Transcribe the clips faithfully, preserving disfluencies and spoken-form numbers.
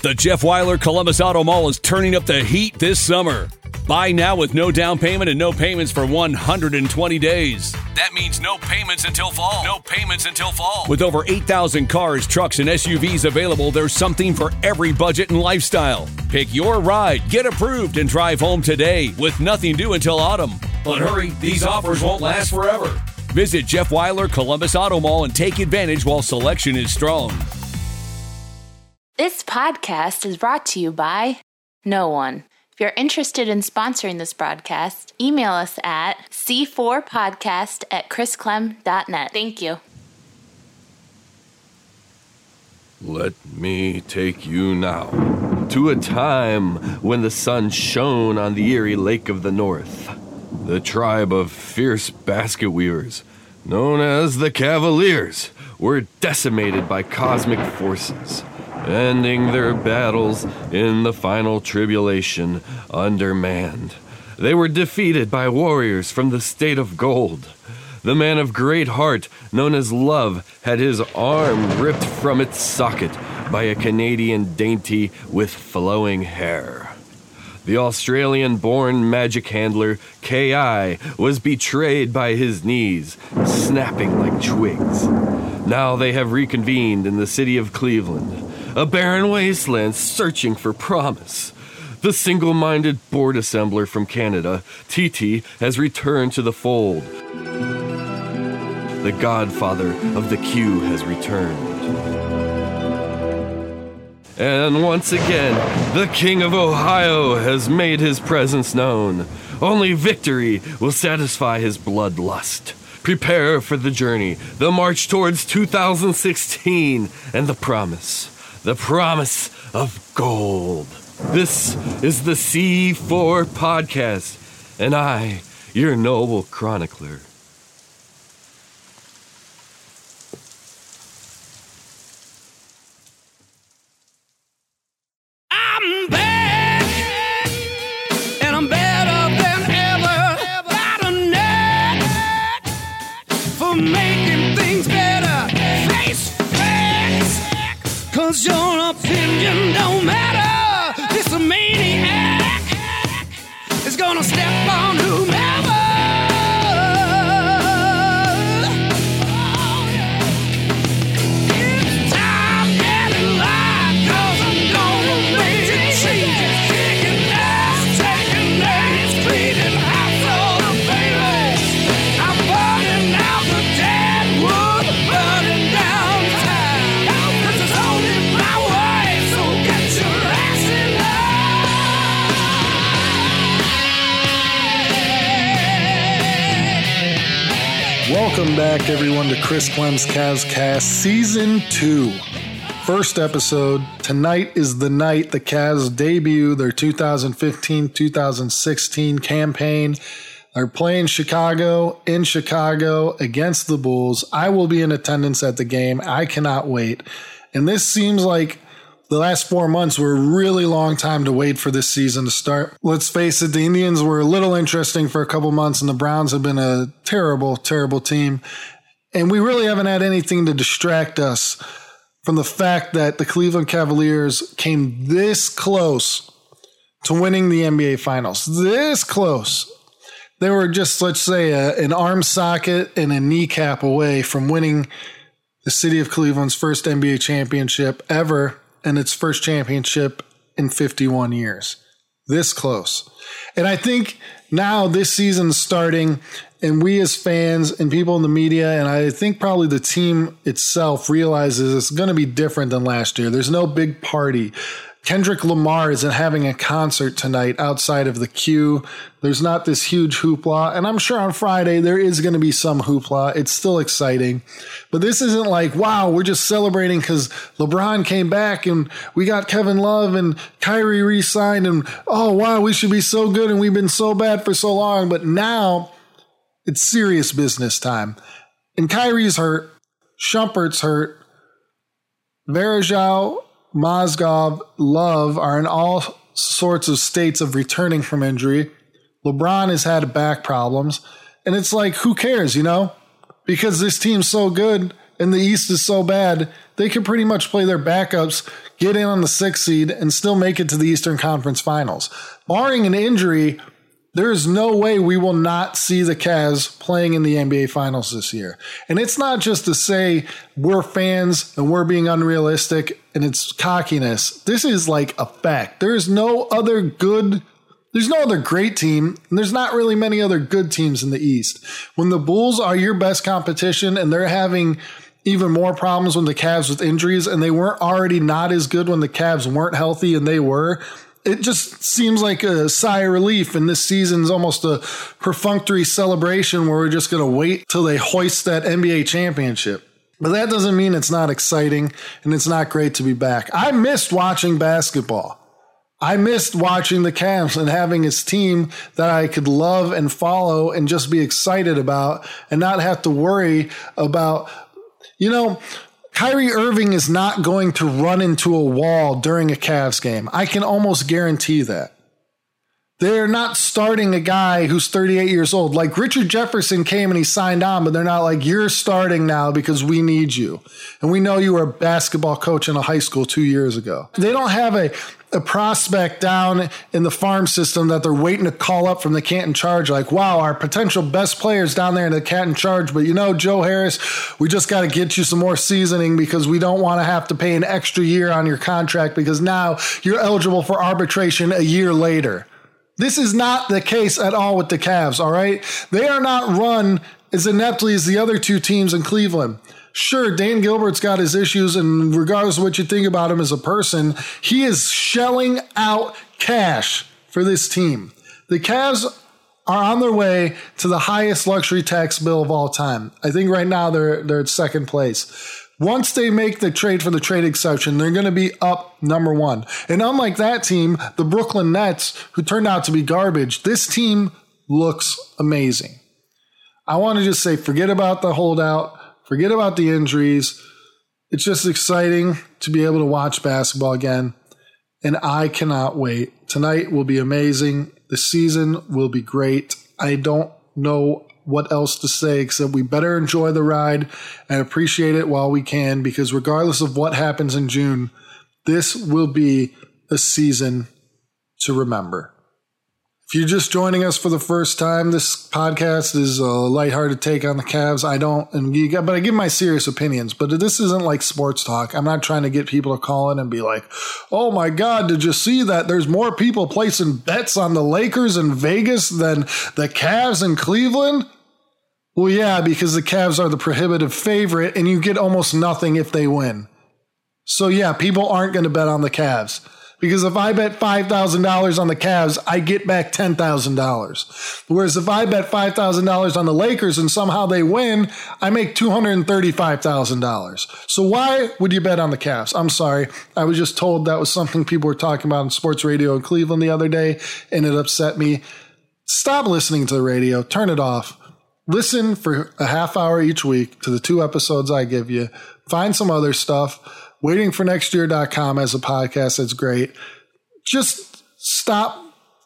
The Jeff Weiler Columbus Auto Mall is turning up the heat this summer. Buy now with no down payment and no payments for one hundred twenty days. That means no payments until fall. No payments until fall. With over eight thousand cars, trucks, and S U Vs available, there's something for every budget and lifestyle. Pick your ride, get approved, and drive home today with nothing due until autumn. But hurry, these offers won't last forever. Visit Jeff Weiler Columbus Auto Mall and take advantage while selection is strong. This podcast is brought to you by no one. If you're interested in sponsoring this broadcast, email us at c four podcast at chris clem dot net. Thank you. Let me take you now to a time when the sun shone on the Erie Lake of the North. The tribe of fierce basket weavers, known as the Cavaliers, were decimated by cosmic forces, ending their battles in the final tribulation undermanned. They were defeated by warriors from the state of Gold. The man of great heart, known as Love, had his arm ripped from its socket by a Canadian dainty with flowing hair. The Australian-born magic handler, K I, was betrayed by his knees, snapping like twigs. Now they have reconvened in the city of Cleveland, a barren wasteland searching for promise. The single-minded board assembler from Canada, T T, has returned to the fold. The godfather of the Q has returned. And once again, the King of Ohio has made his presence known. Only victory will satisfy his bloodlust. Prepare for the journey, the march towards two thousand sixteen, and the promise. The promise of gold. This is the C four Podcast, and I, your noble chronicler. I'm back, and I'm better than ever. Got a knack for making things better. Face facts, 'cause your opinion don't matter. This a maniac is gonna step on whomever. It's time getting light, 'cause I'm gonna make changes. Kicking ass, taking names, cleaning house all the babies. I'm burning out the dead wood, burning down time. 'Cause it's only my way, so get your ass in line. Welcome back, everyone, to Chris Clem's Cavs Season two. First episode. Tonight is the night the Cavs debut their two thousand fifteen two thousand sixteen campaign. They're playing Chicago, in Chicago, against the Bulls. I will be in attendance at the game. I cannot wait. And this seems like the last four months were a really long time to wait for this season to start. Let's face it, the Indians were a little interesting for a couple months, and the Browns have been a terrible, terrible team. And we really haven't had anything to distract us from the fact that the Cleveland Cavaliers came this close to winning the N B A Finals. This close. They were just, let's say, a, an arm socket and a kneecap away from winning the city of Cleveland's first N B A championship ever, and its first championship in fifty-one years. This close. And I think now this season's starting, and we as fans and people in the media, and I think probably the team itself realizes it's going to be different than last year. There's no big party. Kendrick Lamar isn't having a concert tonight outside of the Q. There's not this huge hoopla. And I'm sure on Friday there is going to be some hoopla. It's still exciting. But this isn't like, wow, we're just celebrating because LeBron came back and we got Kevin Love and Kyrie re-signed and, oh, wow, we should be so good and we've been so bad for so long. But now it's serious business time. And Kyrie's hurt. Shumpert's hurt. Varejao, Mozgov, Love are in all sorts of states of returning from injury. LeBron has had back problems. And it's like, who cares, you know? Because this team's so good and the East is so bad, they can pretty much play their backups, get in on the sixth seed, and still make it to the Eastern Conference Finals. Barring an injury, there is no way we will not see the Cavs playing in the N B A Finals this year. And it's not just to say we're fans and we're being unrealistic and it's cockiness. This is like a fact. There's no other good, there's no other great team, and there's not really many other good teams in the East. When the Bulls are your best competition and they're having even more problems when the Cavs with injuries, and they weren't already not as good when the Cavs weren't healthy, and they were, it just seems like a sigh of relief, and this season's almost a perfunctory celebration where we're just going to wait till they hoist that N B A championship. But that doesn't mean it's not exciting and it's not great to be back. I missed watching basketball. I missed watching the Cavs and having his team that I could love and follow and just be excited about and not have to worry about, you know, Kyrie Irving is not going to run into a wall during a Cavs game. I can almost guarantee that. They're not starting a guy who's thirty-eight years old. Like Richard Jefferson came and he signed on, but they're not like, you're starting now because we need you. And we know you were a basketball coach in a high school two years ago. They don't have a, a prospect down in the farm system that they're waiting to call up from the Canton Charge. Like, wow, our potential best players down there in the Canton Charge. But you know, Joe Harris, we just got to get you some more seasoning because we don't want to have to pay an extra year on your contract because now you're eligible for arbitration a year later. This is not the case at all with the Cavs, all right? They are not run as ineptly as the other two teams in Cleveland. Sure, Dan Gilbert's got his issues, and regardless of what you think about him as a person, he is shelling out cash for this team. The Cavs are on their way to the highest luxury tax bill of all time. I think right now they're they're at second place. Once they make the trade for the trade exception, they're going to be up number one. And unlike that team, the Brooklyn Nets, who turned out to be garbage, this team looks amazing. I want to just say, forget about the holdout, forget about the injuries. It's just exciting to be able to watch basketball again. And I cannot wait. Tonight will be amazing. The season will be great. I don't know what else to say except we better enjoy the ride and appreciate it while we can, because regardless of what happens in June, this will be a season to remember. If you're just joining us for the first time, this podcast is a lighthearted take on the Cavs. I don't, and you got, but I give my serious opinions. But this isn't like sports talk. I'm not trying to get people to call in and be like, "Oh my God, did you see that? There's more people placing bets on the Lakers in Vegas than the Cavs in Cleveland." Well, yeah, because the Cavs are the prohibitive favorite, and you get almost nothing if they win. So yeah, people aren't going to bet on the Cavs. Because if I bet five thousand dollars on the Cavs, I get back ten thousand dollars. Whereas if I bet five thousand dollars on the Lakers and somehow they win, I make two hundred thirty-five thousand dollars. So why would you bet on the Cavs? I'm sorry. I was just told that was something people were talking about on sports radio in Cleveland the other day, and it upset me. Stop listening to the radio. Turn it off. Listen for a half hour each week to the two episodes I give you. Find some other stuff. waiting for next year dot com as a podcast. That's great. Just stop,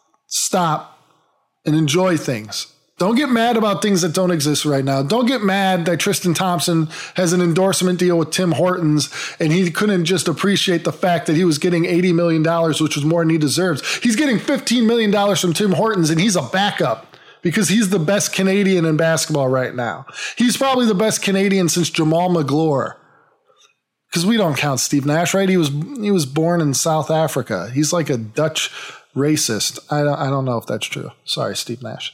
stop, and enjoy things. Don't get mad about things that don't exist right now. Don't get mad that Tristan Thompson has an endorsement deal with Tim Hortons and he couldn't just appreciate the fact that he was getting eighty million dollars, which was more than he deserves. He's getting fifteen million dollars from Tim Hortons and he's a backup because he's the best Canadian in basketball right now. He's probably the best Canadian since Jamal McGlure. Because we don't count Steve Nash, right? He was he was born in South Africa. He's like a Dutch racist. I don't, I don't know if that's true. Sorry, Steve Nash.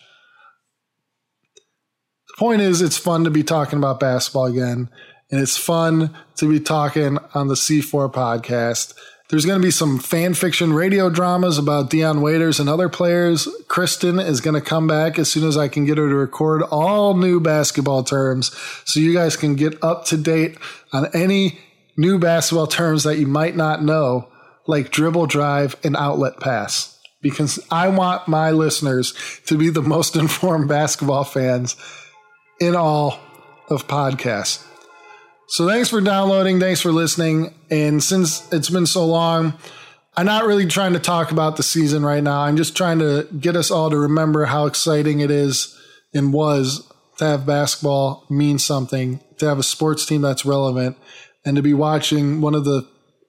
The point is, it's fun to be talking about basketball again, and it's fun to be talking on the C four podcast. There's going to be some fan fiction radio dramas about Dion Waiters and other players. Kristen is going to come back as soon as I can get her to record all new basketball terms so you guys can get up to date on any new basketball terms that you might not know, like dribble drive and outlet pass, because I want my listeners to be the most informed basketball fans in all of podcasts. So thanks for downloading. Thanks for listening. And since it's been so long, I'm not really trying to talk about the season right now. I'm just trying to get us all to remember how exciting it is and was to have basketball mean something, to have a sports team that's relevant, and to be watching one of the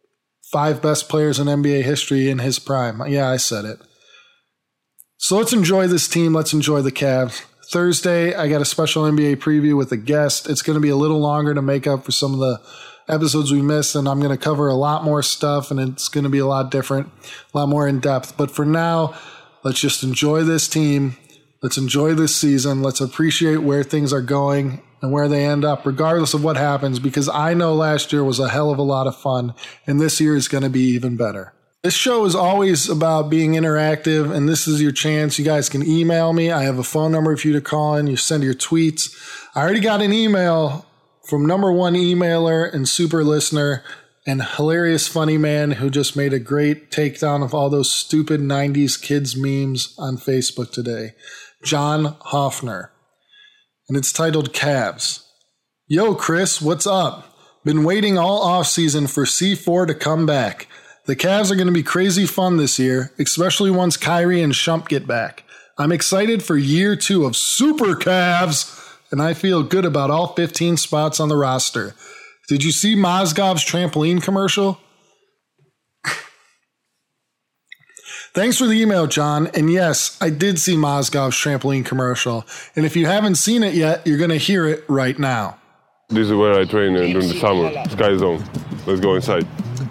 five best players in N B A history in his prime. Yeah, I said it. So let's enjoy this team. Let's enjoy the Cavs. Thursday, I got a special N B A preview with a guest. It's going to be a little longer to make up for some of the episodes we missed, and I'm going to cover a lot more stuff, and it's going to be a lot different, a lot more in depth. But for now, let's just enjoy this team. Let's enjoy this season. Let's appreciate where things are going and where they end up, regardless of what happens, because I know last year was a hell of a lot of fun, and this year is going to be even better. This show is always about being interactive, and this is your chance. You guys can email me. I have a phone number for you to call in. You send your tweets. I already got an email from number one emailer and super listener and hilarious funny man who just made a great takedown of all those stupid nineties kids memes on Facebook today, John Hoffner. And it's titled Cavs. Yo, Chris, what's up? Been waiting all offseason for C four to come back. The Cavs are going to be crazy fun this year, especially once Kyrie and Shump get back. I'm excited for year two of Super Cavs, and I feel good about all fifteen spots on the roster. Did you see Mozgov's trampoline commercial? Thanks for the email, John. And yes, I did see Mozgov's trampoline commercial. And if you haven't seen it yet, you're going to hear it right now. This is where I train during the summer. Sky Zone. Let's go inside.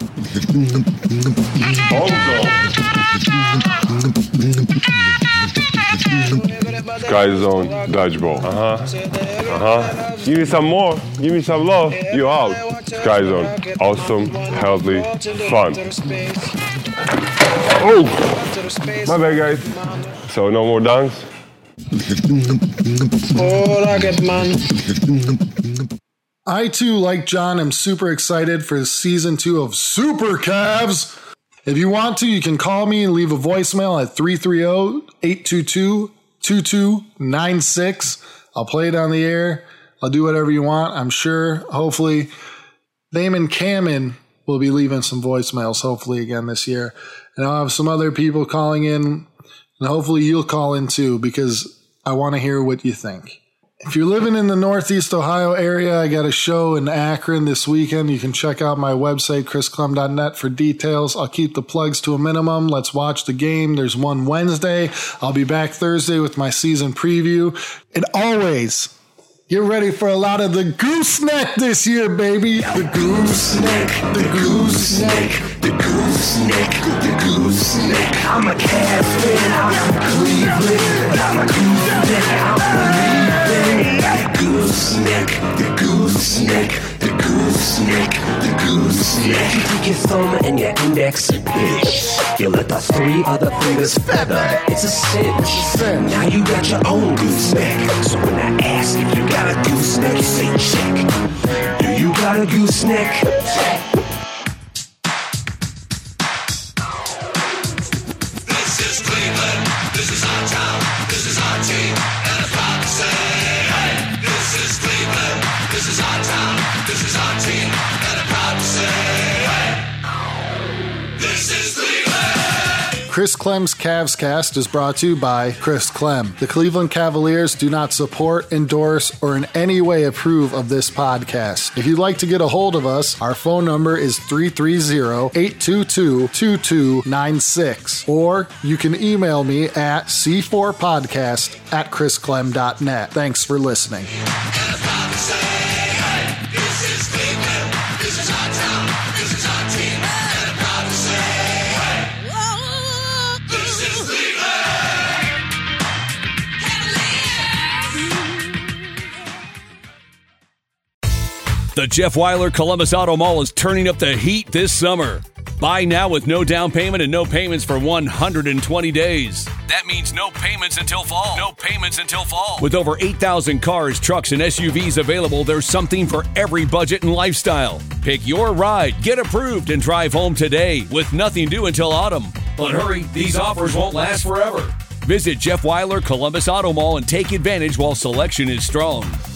Sky Zone dodgeball. Uh-huh. Uh-huh. Give me some more. Give me some love. You out. Sky Zone. Awesome, healthy, fun. Oh! My bad, guys. So no more dunks. Oh, rocket man. I too, like John, am super excited for season two of Super Cavs. If you want to, you can call me and leave a voicemail at three three zero, eight two two, two two nine six. I'll play it on the air. I'll do whatever you want. I'm sure, hopefully, Damon Cameron will be leaving some voicemails, hopefully, again this year. And I'll have some other people calling in, and hopefully you'll call in too, because I want to hear what you think. If you're living in the Northeast Ohio area, I got a show in Akron this weekend. You can check out my website, chris clem dot net, for details. I'll keep the plugs to a minimum. Let's watch the game. There's one Wednesday. I'll be back Thursday with my season preview. And always, get ready for a lot of the gooseneck this year, baby. The gooseneck, the gooseneck, the gooseneck, the gooseneck. I'm a Cavs fan, I'm from Cleveland. I'm a gooseneck, I'm from the gooseneck, the gooseneck, the gooseneck, the gooseneck. You take your thumb and your index pinch. You let the three other fingers feather. It's a cinch. Now you got your own gooseneck. So when I ask if you got a gooseneck, you say check. Do you got a gooseneck? Check. This is Cleveland. This is our town. This is our team. And I'm proud to say, hey, this is Cleveland. This is our town. This is our team. And I'm proud to say, hey, this is Cleveland. Chris Clem's Cavs Cast is brought to you by Chris Clem. The Cleveland Cavaliers do not support, endorse, or in any way approve of this podcast. If you'd like to get a hold of us, our phone number is three three zero, eight two two, two two nine six. Or you can email me at c four podcast at chris clem dot net. Thanks for listening. The Jeff Weiler Columbus Auto Mall is turning up the heat this summer. Buy now with no down payment and no payments for one hundred twenty days. That means no payments until fall. No payments until fall. With over eight thousand cars, trucks, and S U Vs available, there's something for every budget and lifestyle. Pick your ride, get approved, and drive home today with nothing due until autumn. But hurry, these offers won't last forever. Visit Jeff Weiler Columbus Auto Mall and take advantage while selection is strong.